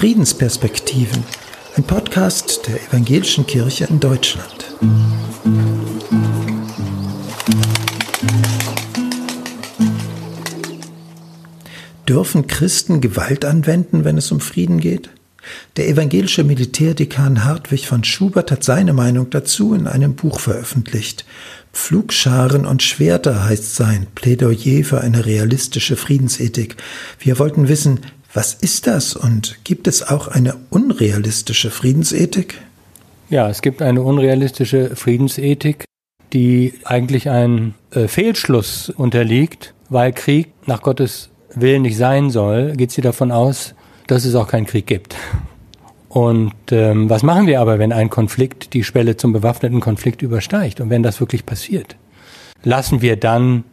Friedensperspektiven, ein Podcast der Evangelischen Kirche in Deutschland. Dürfen Christen Gewalt anwenden, wenn es um Frieden geht? Der evangelische Militärdekan Hartwig von Schubert hat seine Meinung dazu in einem Buch veröffentlicht. Pflugscharen und Schwerter heißt sein Plädoyer für eine realistische Friedensethik. Wir wollten wissen, was ist das und gibt es auch eine unrealistische Friedensethik? Ja, es gibt eine unrealistische Friedensethik, die eigentlich einem Fehlschluss unterliegt, weil Krieg nach Gottes Willen nicht sein soll, geht sie davon aus, dass es auch keinen Krieg gibt. Und was machen wir aber, wenn ein Konflikt die Schwelle zum bewaffneten Konflikt übersteigt und wenn das wirklich passiert? Lassen wir dann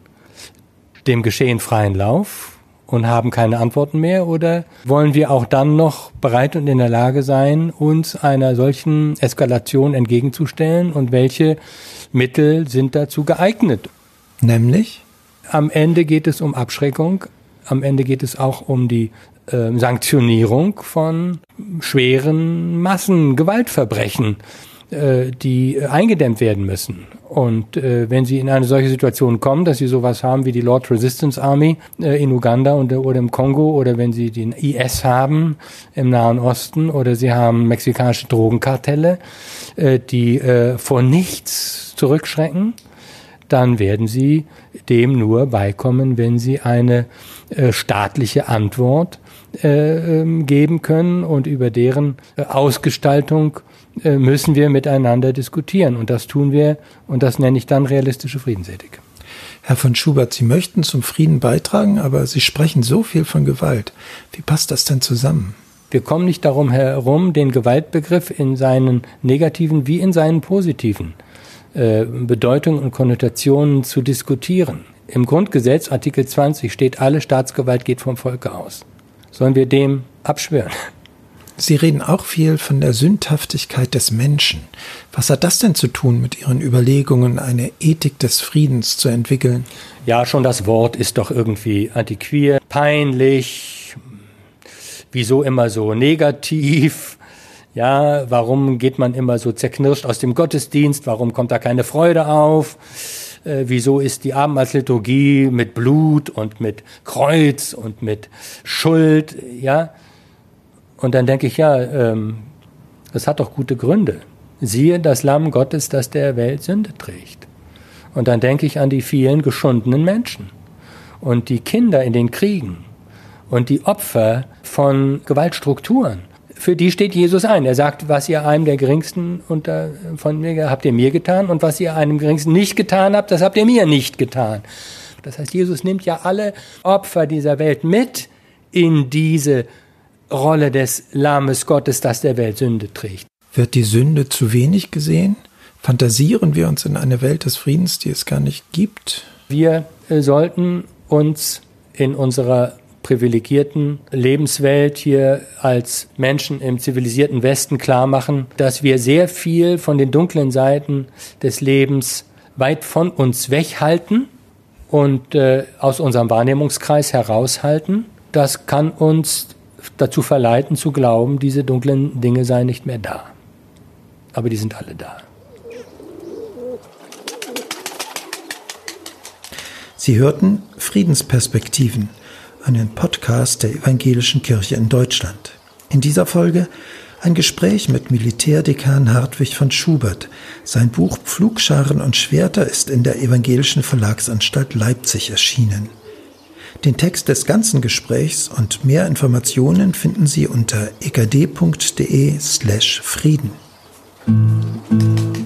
dem Geschehen freien Lauf und haben keine Antworten mehr oder wollen wir auch dann noch bereit und in der Lage sein, uns einer solchen Eskalation entgegenzustellen und welche Mittel sind dazu geeignet? Nämlich? Am Ende geht es um Abschreckung, am Ende geht es auch um die Sanktionierung von schweren Massengewaltverbrechen, die eingedämmt werden müssen. Und wenn Sie in eine solche Situation kommen, dass Sie sowas haben wie die Lord Resistance Army in Uganda oder im Kongo oder wenn Sie den IS haben im Nahen Osten oder Sie haben mexikanische Drogenkartelle, die vor nichts zurückschrecken, dann werden Sie dem nur beikommen, wenn Sie eine staatliche Antwort geben können und über deren Ausgestaltung müssen wir miteinander diskutieren. Und das tun wir und das nenne ich dann realistische Friedensethik. Herr von Schubert, Sie möchten zum Frieden beitragen, aber Sie sprechen so viel von Gewalt. Wie passt das denn zusammen? Wir kommen nicht darum herum, den Gewaltbegriff in seinen negativen wie in seinen positiven Bedeutungen und Konnotationen zu diskutieren. Im Grundgesetz, Artikel 20, steht, alle Staatsgewalt geht vom Volke aus. Sollen wir dem abschwören? Sie reden auch viel von der Sündhaftigkeit des Menschen. Was hat das denn zu tun mit Ihren Überlegungen, eine Ethik des Friedens zu entwickeln? Ja, schon das Wort ist doch irgendwie antiquiert, peinlich, wieso immer so negativ? Ja, warum geht man immer so zerknirscht aus dem Gottesdienst? Warum kommt da keine Freude auf? Wieso ist die Abendmahlsliturgie mit Blut und mit Kreuz und mit Schuld? Ja, und dann denke ich, ja, das hat doch gute Gründe. Siehe das Lamm Gottes, das der Welt Sünde trägt. Und dann denke ich an die vielen geschundenen Menschen und die Kinder in den Kriegen und die Opfer von Gewaltstrukturen. Für die steht Jesus ein. Er sagt, was ihr einem der Geringsten von mir habt ihr mir getan und was ihr einem Geringsten nicht getan habt, das habt ihr mir nicht getan. Das heißt, Jesus nimmt ja alle Opfer dieser Welt mit in diese Rolle des Lammes Gottes, das der Welt Sünde trägt. Wird die Sünde zu wenig gesehen? Fantasieren wir uns in eine Welt des Friedens, die es gar nicht gibt? Wir sollten uns in unserer privilegierten Lebenswelt hier als Menschen im zivilisierten Westen klar machen, dass wir sehr viel von den dunklen Seiten des Lebens weit von uns weghalten und aus unserem Wahrnehmungskreis heraushalten. Das kann uns dazu verleiten zu glauben, diese dunklen Dinge seien nicht mehr da. Aber die sind alle da. Sie hörten Friedensperspektiven, einen Podcast der Evangelischen Kirche in Deutschland. In dieser Folge ein Gespräch mit Militärdekan Hartwig von Schubert. Sein Buch Pflugscharen und Schwerter ist in der Evangelischen Verlagsanstalt Leipzig erschienen. Den Text des ganzen Gesprächs und mehr Informationen finden Sie unter ekd.de/Frieden.